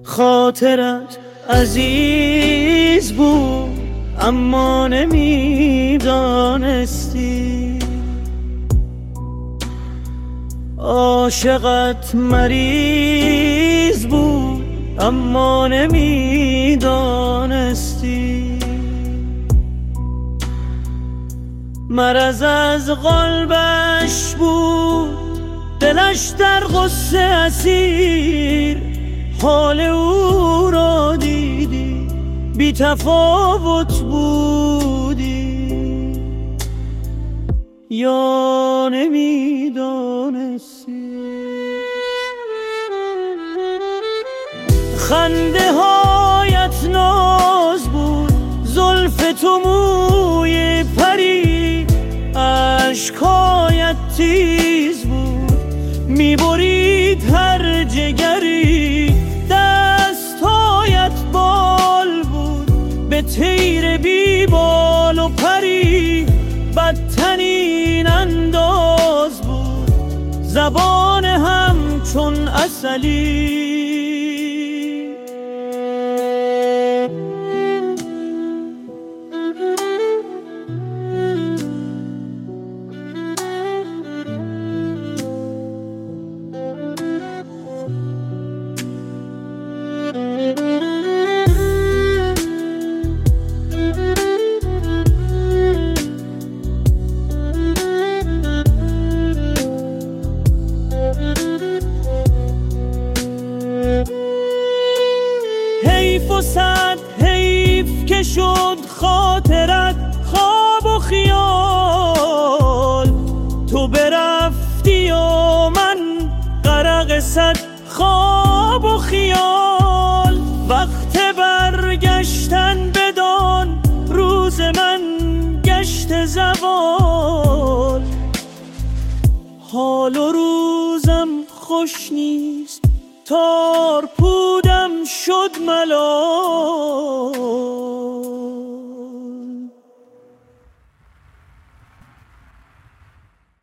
خاطرت عزیز بود اما نمیدانستی، عاشقت مریض بود اما نمیدانستی، مرض از قلبش بود دلش در غصه اسیر، حال او را دیدی بی تفاوت بودی یا نمیدانستی. خنده هایت ناز بود، زلف تو موی پری، اشکایت تیز بود میبرید هر جگری، دستایت بال بود به طیر بی بال و پری، بدترین انداز بود زبان همچون عسلی. حیف و صد حیف که شد خاطرت خواب و خیال، تو برفتی و من غرق صد خواب و خیال، وقت برگشتن بدان روز من گشت زوال، حال و روزم خوش نیست تار پودم شد ملال.